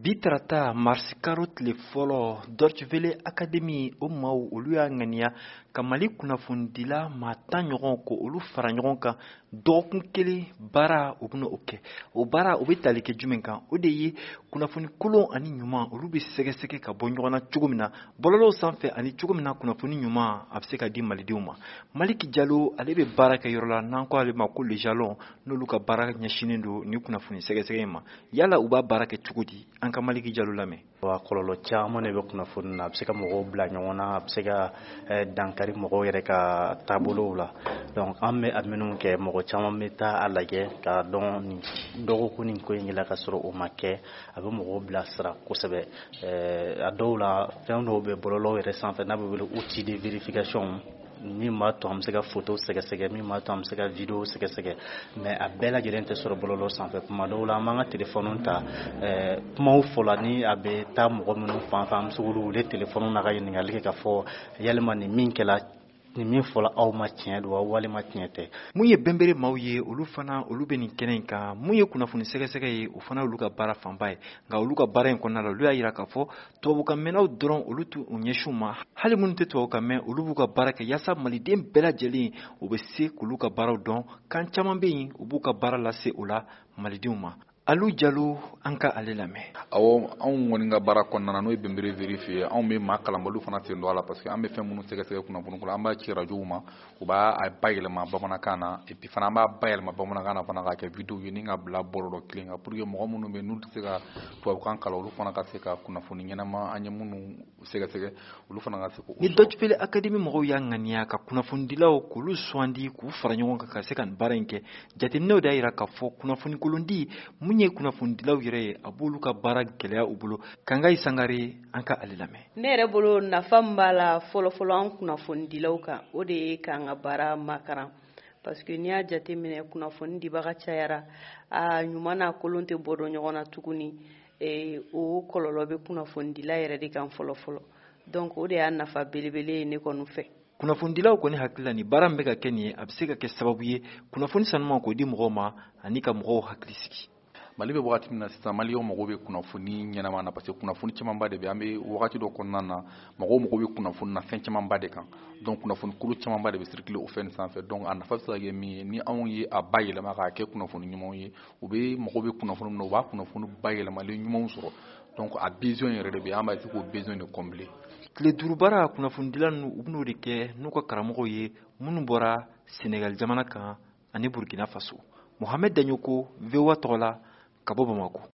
Bitarata marsikaro tile fɔlɔ Deutsche Welle Academy o maaw olu y'a ŋaniya ka Mali kunnafondila maa 10 ɲɔgɔn ko olu fara ɲɔgɔn kan dɔgɔkun kelen baara u bɛna o kɛ. O baara u bɛ tali kɛ jumɛn kan? O de ye kunnafoni kolon ani ɲuman olu bɛ sɛgɛsɛgɛ ka bɔ ɲɔgɔn na cogo min na bɔlɔlɔw sanfɛ ani cogo min na kunnafoni ɲuman a bɛ se ka di malidenw ma. Maliki Jalo ale bɛ baara kɛ yɔrɔ la n'an ko ale ma ko le jalon n'olu ka baara ɲɛsinnen don ni kunnafoni sɛgɛsɛgɛ ma. Yala u b'a baara kɛ cogo di? An ka Maliki Jalo lamɛn. Wa kɔlɔlɔ caman de bɛ kunnafoni na, a bɛ se ka mɔgɔw bila ɲɔgɔn na, a bɛ se ka dankari mɔgɔw yɛrɛ ka taabolow la. Donc an bɛ a minnu kɛ mɔgɔ caman bɛ taa a lajɛ k'a dɔn nin dɔgɔkun nin ko in la ka sɔrɔ o ma kɛ, a bɛ mɔgɔw bilasira kosɛbɛ. A dɔw la fɛn dɔw bɛ bɔlɔlɔw yɛrɛ sanfɛ n'a bɛ wele outil de vérification min b'a to an bɛ se ka photo sɛgɛsɛgɛ, min b'a to an bɛ se ka video sɛgɛsɛgɛ, mais a bɛɛ lajɛlen tɛ sɔrɔ bɔlɔlɔ sanfɛ. Kuma dɔw la an b'an ka téléphone ta kumaw fɔla ni a bɛ taa mɔgɔ minnu fan fɛ an bɛ se k'olu wele téléphone na ka ɲininkali kɛ ka fɔ yalima nin min kɛla ni min fɔla aw ma tiɲɛ don walima tiɲɛ tɛ. Mun ye bɛnbere maaw ye olu bɛ nin kɛnɛ in kan. Mun ye kunnafoni sɛgɛsɛgɛ ye o fana olu ka baara fanba ye. Nka olu ka baara in kɔnɔna la olu y'a jira k'a fɔ tubabukan mɛnnaw dɔrɔn olu t'u ɲɛsin ma. Hali minnu tɛ tubabukan mɛn olu b'u ka baara kɛ yaasa maliden bɛɛ lajɛlen u bɛ se k'olu ka baaraw dɔn. Kan caman bɛ yen u b'u ka baara lase o la malidenw ma. Alu Jalo an ka ale lamɛn. Awɔ anw kɔni ka baara kɔnɔna na n'o ye bɛnbere vérifier anw bɛ maa kalanbaliw fana sen don a la parce que an bɛ fɛn minnu sɛgɛsɛgɛ kunnafoni ko la an b'a ci radios ma u b'a bayɛlɛma bamanankan na et puis fana an b'a bayɛlɛma bamanankan na fana k'a kɛ vidéo ye ni ka bila bɔlɔlɔ kelen kan pour que mɔgɔ minnu bɛ n'u tɛ se ka tubabukan kalan olu fana ka se ka kunnafoni ɲɛnama an ye minnu sɛgɛsɛgɛ olu fana ka se k'o ni Deutsche Welle Academy mɔgɔw y'a ŋaniya ka kunnafonidilaw k'olu sugandi k'u fara ɲɔgɔn kan ka se ka nin baara in kɛ jateminɛw de y'a jira k'a fɔ kunnafoni kolondi mun ye kunnafonidilaw yɛrɛ ye a b'olu ka baara gɛlɛya u bolo. Kangayi Sangare an ka ale lamɛn. Ne yɛrɛ bolo nafa min b'a la fɔlɔfɔlɔ an kunnafonidilaw kan o de ye k'an ka baara makaran parce que n'i y'a jateminɛ kunnafoni dibaga cayara a ɲuman n'a kolon tɛ bɔ dɔn ɲɔgɔn na tuguni o kɔlɔlɔ bɛ kunnafonidila yɛrɛ de kan fɔlɔfɔlɔ donc o de y'a nafa belebele ye ne kɔni fɛ. Kunnafonidilaw kɔni hakili la ni baara min bɛ ka kɛ nin ye a bɛ se ka kɛ sababu ye kunnafoni sanuman k'o di mɔgɔw ma ani ka mɔgɔw hakili sigi. Mali bɛ wagati min na sisan Maliɲɛnw mago bɛ kunnafoni ɲɛnama na parce que kunnafoni camanba de bɛ an bɛ wagati dɔ kɔnɔna na mɔgɔw mago bɛ kunnafoni na fɛn camanba de kan donc kunnafoni kolo camanba de bɛ circuler o fɛn sanfɛ donc a nafa bɛ se ka kɛ min ye ni anw ye a bayɛlɛma k'a kɛ kunnafoni ɲumanw ye u bɛ mago bɛ kunnafoni min na u b'a kunnafoni bayɛlɛmalen ɲumanw sɔrɔ donc a besoin yɛrɛ de bɛ an b'a essayer k'o besoin de combler. Tile 5 baara kunnafonidila ninnu u bɛn'o de kɛ n'u ka karamɔgɔw ye minnu bɔra Senegal jamana kan ani Burkina Faso. Mohamed Danyoko VOA tɔgɔ la ka bɔ Bamako.